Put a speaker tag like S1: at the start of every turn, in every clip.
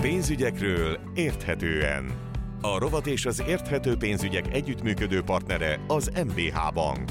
S1: Pénzügyekről érthetően. A rovat és az érthető pénzügyek együttműködő partnere az MBH Bank.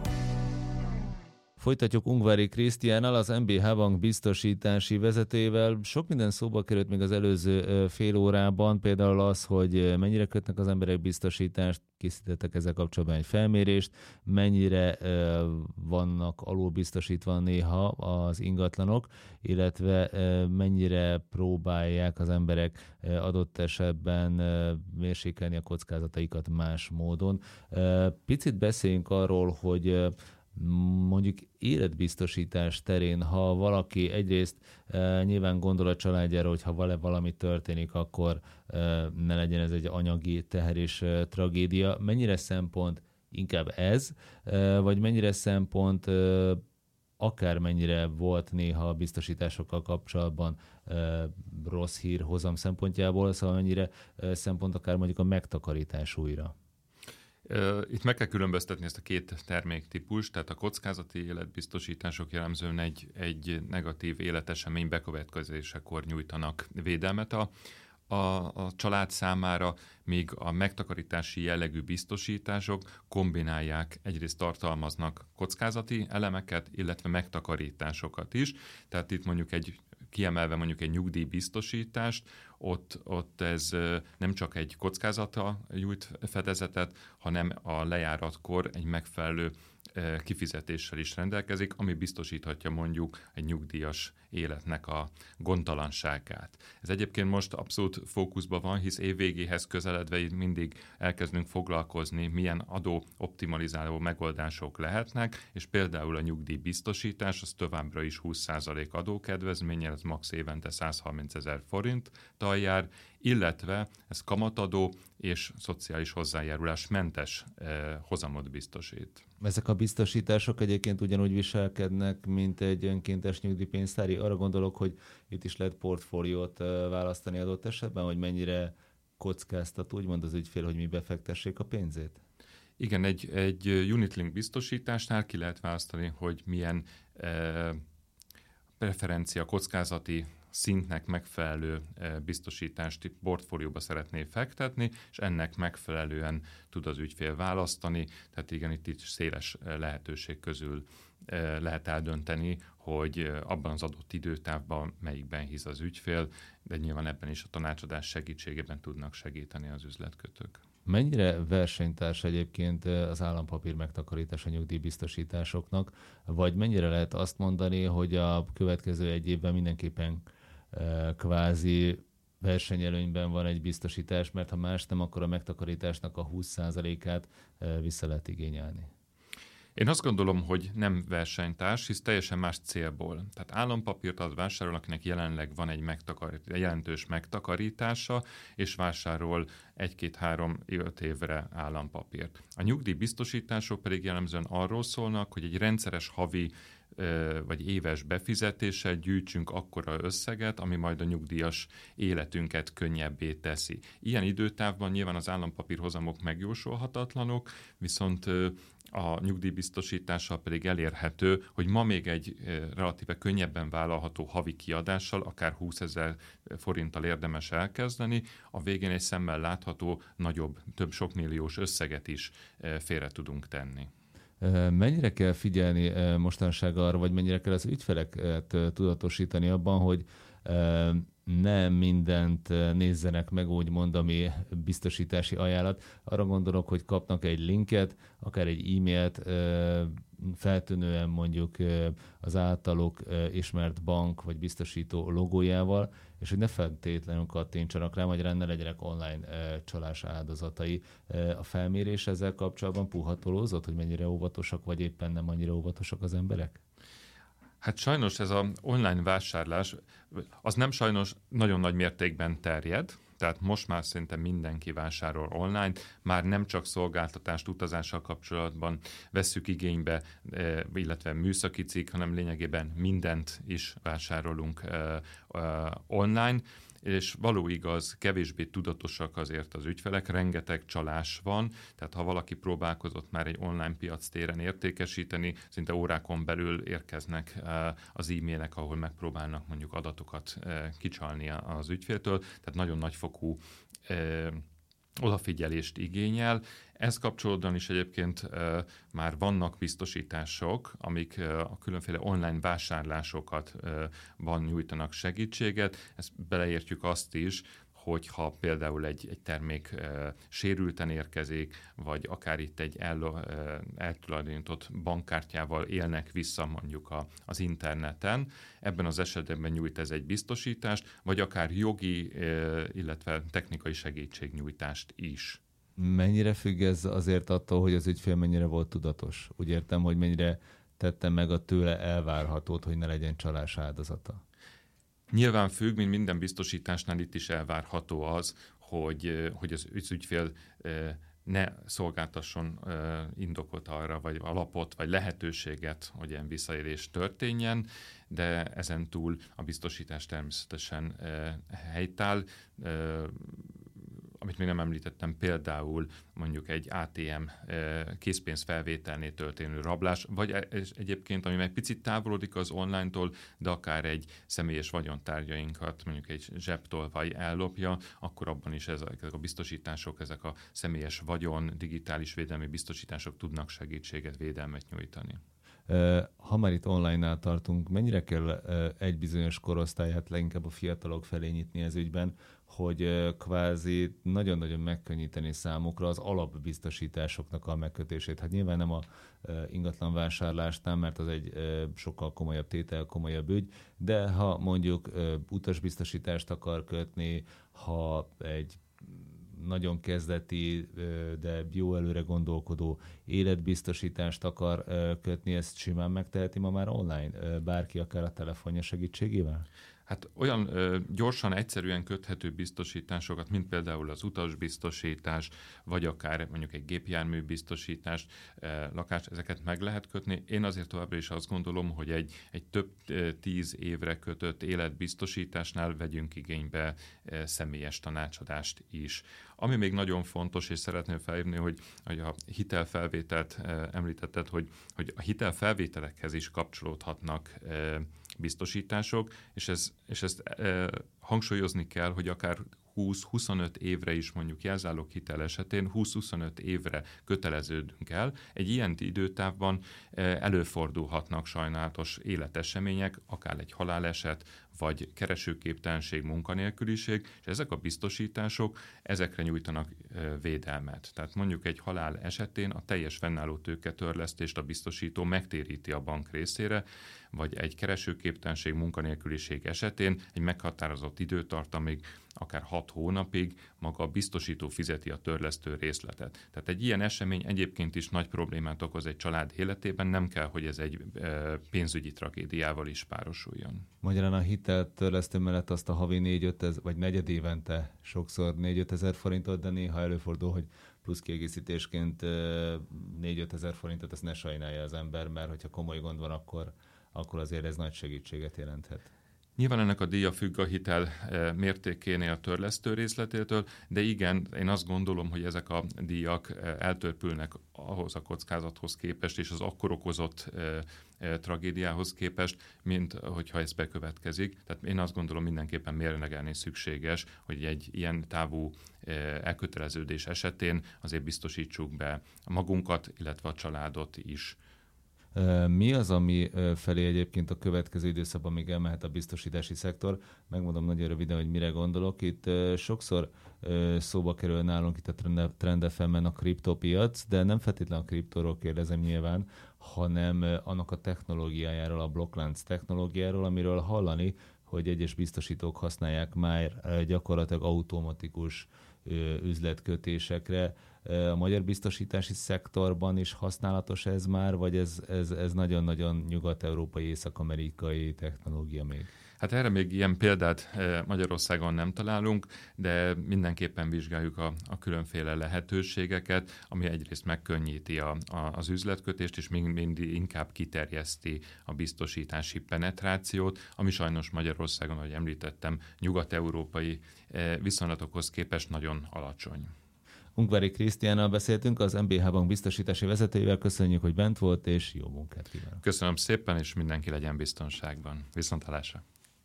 S2: Folytatjuk Ungvári Krisztiánnal, az MBH Bank biztosítási vezetőjével. Sok minden szóba került még az előző fél órában, például az, hogy mennyire kötnek az emberek biztosítást, készítettek ezzel kapcsolatban egy felmérést, mennyire vannak alulbiztosítva néha az ingatlanok, illetve mennyire próbálják az emberek adott esetben mérsékelni a kockázataikat más módon. Picit beszéljünk arról, hogy mondjuk életbiztosítás terén, ha valaki egyrészt nyilván gondol a családjára, hogy ha vele valami történik, akkor ne legyen ez egy anyagi teher és tragédia. Mennyire szempont inkább ez, vagy mennyire szempont akármennyire volt néha a biztosításokkal kapcsolatban rossz hír hozam szempontjából, szóval mennyire szempont akár mondjuk a megtakarítás újra?
S3: Itt meg kell különböztetni ezt a két terméktípust, tehát a kockázati életbiztosítások jellemzően egy negatív életesemény bekövetkezésekor nyújtanak védelmet a család számára, míg a megtakarítási jellegű biztosítások kombinálják, egyrészt tartalmaznak kockázati elemeket, illetve megtakarításokat is. Tehát itt kiemelve mondjuk egy nyugdíjbiztosítást, ott ez nem csak egy kockázata nyújt fedezetet, hanem a lejáratkor egy megfelelő kifizetéssel is rendelkezik, ami biztosíthatja mondjuk egy nyugdíjas életnek a gondtalanságát. Ez egyébként most abszolút fókuszban van, hisz évvégéhez közeledve mindig elkezdünk foglalkozni, milyen adóoptimalizáló megoldások lehetnek, és például a nyugdíjbiztosítás, az továbbra is 20% adókedvezménnyel, ez max. Évente 130 000 forinttal jár, illetve ez kamatadó és szociális hozzájárulás mentes hozamot biztosít.
S2: Ezek a biztosítások egyébként ugyanúgy viselkednek, mint egy önkéntes nyugdíjpénztári. Arra gondolok, hogy itt is lehet portfóliót választani adott esetben, hogy mennyire kockáztat úgymond az ügyfél, hogy mi befektessék a pénzét?
S3: Igen, egy unit-link biztosításnál ki lehet választani, hogy milyen preferencia kockázati szintnek megfelelő biztosítást portfólióba szeretné fektetni, és ennek megfelelően tud az ügyfél választani, tehát igen, itt széles lehetőség közül lehet eldönteni, hogy abban az adott időtávban melyikben hisz az ügyfél, de nyilván ebben is a tanácsadás segítségében tudnak segíteni az üzletkötők.
S2: Mennyire versenytárs egyébként az állampapír megtakarítás a nyugdíjbiztosításoknak, vagy mennyire lehet azt mondani, hogy a következő egy évben mindenképpen kvázi versenyelőnyben van egy biztosítás, mert ha más nem, akkor a megtakarításnak a 20%-át vissza lehet igényelni?
S3: Én azt gondolom, hogy nem versenytárs, hisz teljesen más célból. Tehát állampapírt az vásárol, akinek jelenleg van egy jelentős megtakarítása, és vásárol 1-2-3-5 évre állampapírt. A nyugdíjbiztosítások pedig jellemzően arról szólnak, hogy egy rendszeres havi vagy éves befizetéssel gyűjtsünk akkora összeget, ami majd a nyugdíjas életünket könnyebbé teszi. Ilyen időtávban nyilván az állampapír hozamok megjósolhatatlanok, viszont a nyugdíjbiztosítással pedig elérhető, hogy ma még egy relatíve könnyebben vállalható havi kiadással, akár 20 000 forinttal érdemes elkezdeni, a végén egy szemmel látható, nagyobb, több sokmilliós összeget is félre tudunk tenni.
S2: Mennyire kell figyelni mostanság arra, vagy mennyire kell az ügyfeleket tudatosítani abban, hogy ne mindent nézzenek meg, úgymond, ami biztosítási ajánlat. Arra gondolok, hogy kapnak egy linket, akár egy e-mailt, feltűnően mondjuk az általuk ismert bank vagy biztosító logójával, és hogy ne feltétlenül kattintsanak rá, vagy ne legyenek online csalás áldozatai. A felmérés ezzel kapcsolatban puhatolózott, hogy mennyire óvatosak, vagy éppen nem annyira óvatosak az emberek?
S3: Hát sajnos ez az online vásárlás, az nem sajnos nagyon nagy mértékben terjed, tehát most már szerintem mindenki vásárol online, már nem csak szolgáltatást utazással kapcsolatban vesszük igénybe, illetve műszaki cikk, hanem lényegében mindent is vásárolunk online, és való igaz, kevésbé tudatosak azért az ügyfelek, rengeteg csalás van, tehát ha valaki próbálkozott már egy online piac téren értékesíteni, szinte órákon belül érkeznek az e-mailek, ahol megpróbálnak mondjuk adatokat kicsalni az ügyféltől, tehát nagyon nagyfokú odafigyelést igényel. Ez kapcsolódóan is egyébként már vannak biztosítások, amik a különféle online vásárlásokat nyújtanak segítséget. Ezt beleértjük azt is, hogyha például egy termék sérülten érkezik, vagy akár itt egy eltulajdonított bankkártyával élnek vissza mondjuk az interneten, ebben az esetben nyújt ez egy biztosítást, vagy akár jogi, illetve technikai segítségnyújtást is.
S2: Mennyire függ ez azért attól, hogy az ügyfél mennyire volt tudatos? Úgy értem, hogy mennyire tette meg a tőle elvárhatót, hogy ne legyen csalás áldozata?
S3: Nyilván függ, mint minden biztosításnál itt is elvárható az, hogy az ügyfél ne szolgáltasson indokot arra, vagy alapot, vagy lehetőséget, hogy ilyen visszaélés történjen, de ezen túl a biztosítás természetesen helytáll. Amit még nem említettem, például mondjuk egy ATM készpénzfelvételnél történő rablás, vagy egyébként, ami meg picit távolodik az online-tól, de akár egy személyes vagyontárgyainkat, mondjuk egy zsebtolvaj ellopja, akkor abban is ezek a biztosítások, ezek a személyes vagyon, digitális védelmi biztosítások tudnak segítséget, védelmet nyújtani.
S2: Ha már itt online-nál tartunk, mennyire kell egy bizonyos korosztályát leginkább a fiatalok felé nyitni ez ügyben, hogy kvázi nagyon-nagyon megkönnyíteni számukra az alapbiztosításoknak a megkötését. Hát nyilván nem a ingatlan vásárlásnál, mert az egy sokkal komolyabb tétel, komolyabb ügy, de ha mondjuk utasbiztosítást akar kötni, ha egy nagyon kezdeti, de jó előre gondolkodó életbiztosítást akar kötni, ezt simán megteheti ma már online, bárki akár a telefonja segítségével?
S3: Hát olyan gyorsan, egyszerűen köthető biztosításokat, mint például az utasbiztosítás, vagy akár mondjuk egy gépjármű biztosítás, lakás, ezeket meg lehet kötni. Én azért továbbra is azt gondolom, hogy egy több 10 évre kötött életbiztosításnál vegyünk igénybe személyes tanácsadást is. Ami még nagyon fontos, és szeretném felhívni, hogy a hitelfelvételt említetted, hogy a hitelfelvételekhez is kapcsolódhatnak biztosítások, és ezt hangsúlyozni kell, hogy akár 20-25 évre is mondjuk jelzáloghitel esetén 20-25 évre köteleződünk el. Egy ilyen időtávban előfordulhatnak sajnálatos életesemények, akár egy haláleset, vagy keresőképtelenség, munkanélküliség, és ezek a biztosítások ezekre nyújtanak védelmet. Tehát mondjuk egy halál esetén a teljes fennálló tőketörlesztést a biztosító megtéríti a bank részére, vagy egy keresőképtelenség, munkanélküliség esetén egy meghatározott időtartamig, akár 6 hónapig maga a biztosító fizeti a törlesztő részletet. Tehát egy ilyen esemény egyébként is nagy problémát okoz egy család életében, nem kell, hogy ez egy pénzügyi tragédiával is párosuljon.
S2: Magyarán a hiteltörlesztő mellett azt a havi 4-5 ezer, vagy negyed évente sokszor 4-5 ezer forintot, de néha előfordul, hogy plusz kiegészítésként 4-5 ezer forintot, ezt ne sajnálja az ember, mert hogyha komoly gond van, akkor azért ez nagy segítséget jelenthet.
S3: Nyilván ennek a díja függ a hitel mértékénél, a törlesztő részletétől, de igen, én azt gondolom, hogy ezek a díjak eltörpülnek ahhoz a kockázathoz képest, és az akkor okozott tragédiához képest, mint hogyha ez bekövetkezik. Tehát én azt gondolom, mindenképpen mérlegelni szükséges, hogy egy ilyen távú elköteleződés esetén azért biztosítsuk be magunkat, illetve a családot is.
S2: Mi az, ami felé egyébként a következő időszakban még elmehet a biztosítási szektor? Megmondom nagyon röviden, hogy mire gondolok. Itt sokszor szóba kerül nálunk itt a Trend FM-en a kriptopiac, de nem feltétlenül a kriptóról kérdezem nyilván, hanem annak a technológiájáról, a blokklánc technológiáról, amiről hallani, hogy egyes biztosítók használják már gyakorlatilag automatikus üzletkötésekre. A magyar biztosítási szektorban is használatos ez már, vagy ez nagyon-nagyon nyugat-európai, észak-amerikai technológia még?
S3: Hát erre még ilyen példát Magyarországon nem találunk, de mindenképpen vizsgáljuk a különféle lehetőségeket, ami egyrészt megkönnyíti az üzletkötést, és mindig inkább kiterjeszti a biztosítási penetrációt, ami sajnos Magyarországon, ahogy említettem, nyugat-európai viszonylatokhoz képest nagyon alacsony.
S2: Ungvári Krisztiánnal beszéltünk, az MBH Bank biztosítási vezetőjével. Köszönjük, hogy bent volt, és jó munkát kívánok.
S3: Köszönöm szépen, és mindenki legyen biztonságban. Viszonthallásra!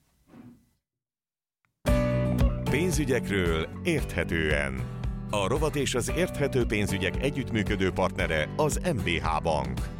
S1: Pénzügyekről érthetően. A rovat és az érthető pénzügyek együttműködő partnere az MBH Bank.